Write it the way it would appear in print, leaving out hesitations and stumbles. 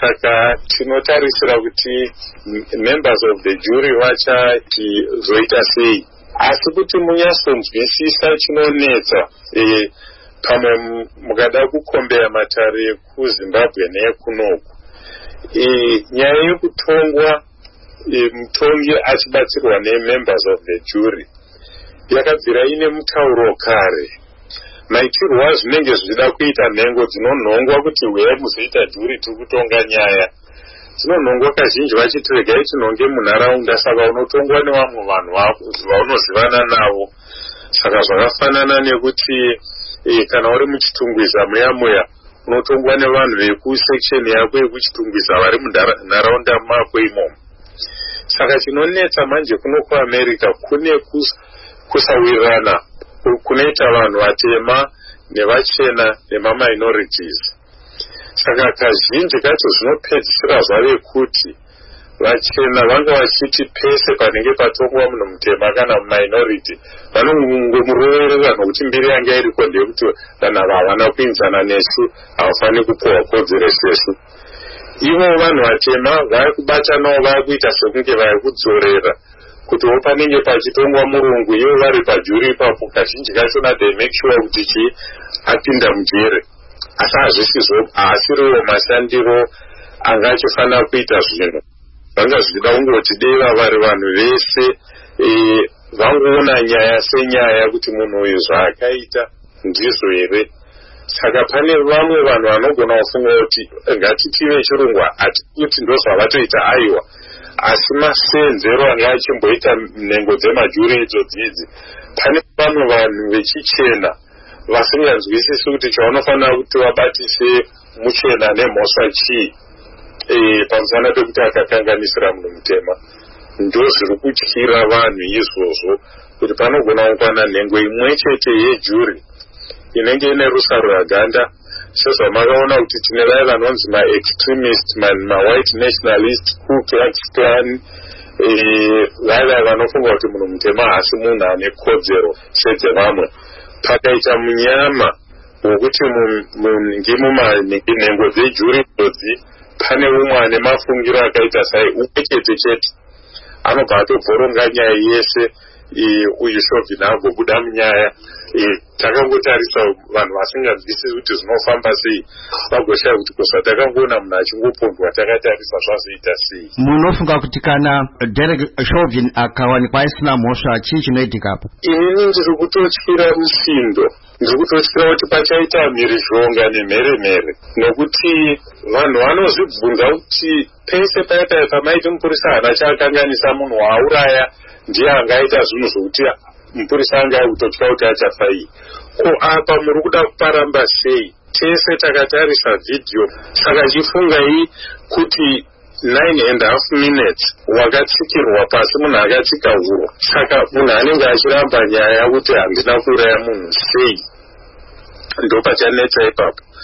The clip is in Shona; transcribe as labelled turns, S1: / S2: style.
S1: saka tinotarisira kuti members of the jury vachazoita sei, asi kuti munyatsonzwisisa chinonetsa pamwe mukada kukombera matare ekuzimbabwe neekunoku, nyaya yekutongwa mutongi achibatsirwa nemembers of the jury yakabvira ine mutauro kare. maitirwo azvinenge zvichida kuita nhengo dzinonhongwa kuti huye muzoita juri tiri kutonga nyaya, dzinonhongwa kazhinji vachiti regai tinonge munharaunda, saka unotongwa nevamwe vanhu vaunozivana navo. Saka zvakafanana nekuti kana uri muchitungwiza muya unotongwa nevanhu vekusection yako yekuchitungwiza vari munharaunda mako imomo. Saka chinonetsa manje kuno kuAmerica kune kusawirirana kunoita vanhu vatema nevachena nemaminorities. Saka kazhinji kacho zvinopedzisira zvave kuti vachena vanga vachiti pese panenge patongwa munhu mutema kana minority vanongomuroverera nokuti mbiri yanga iriko ndeyekuti vanhu ava havana kuinzana nesu, havafani kupiwa kodzero sesu. Ivo vanhu vatema vari kubatanawo vari kuita sekunge vari kudzorera kutiwo panenge pachitongwa murungu ivo vari pajuri ipapo. Kazhinji kachona they make sure kuti apinda mujere, asi hazvisizvo, haasiriwo mashandiro anga achifanira kuita zvinhu. Vanga zvichida kungoti deva vari vanhu vese vangoona nyaya senyaya kuti munhu uyu zvaakaita ndizvo here. Saka pane vamwe vanhu vanogona kufunga kuti ngatitive chirungu hatikuti ndozvavatoita aiwa, asi masenzero anga achimboita nhengo dzemajuri idzodzidzi. Pane vamwe vanhu vechichena vasinganzwisisi kuti chavanofanira kuti vabatise muchena nemhosva chii pamusana pekuti akakanganisira munhu mutema. Ndo zviri kutyira vanhu izvozvo kuti panogona kukwana nhengo imwe chete yejuri inenge ine rusaro rwaganda, sezvamakaona kuti tine vaya vanonzi ma-extremist, ma-white nationalist, Ku Klux Klan, vaya vanofunga kuti munhu mutema haasi munhu ane kodzero sedzevamwe. Pakaita munyama wokuti nhengo dzejuri idzi pane umwe ane mafungiro akaita sai umwe chete anobva atobvoronga nyaya yese, uyu Chauvin agobuda munyaya. Takangotarisa vanhu vasinganzwisisi kuti zvinofamba sei, vagoshaya kuti kosa takangoona munhu achingopondwa takatarisa zvazoita sei.
S2: Munofunga kuti kana Derek Chauvin akawanikwa asina mhosva chii chinoitikapo?
S1: Inini ndiri kutotyira musindo, ndiri kutotyira kuti pachaita mhirizhonga nemheremhere, nokuti vanhu vanozvibvunza kuti pese paya pamaiti mupurisa haana chaakanganisa munhu waauraya ndiye angaita zvinhu zvokuti mupurisa anga kutotya kuti achafai. Ko apa muri kuda kuparamba sei? Tese takatarisa video, saka chifungai kuti 9.5 minutes wakatsikirwa pasi munhu akatsika huro. Saka munhu anenge achiramba nyaya kuti handina kuuraya munhu sei? Ndo pachanetsa ipapo.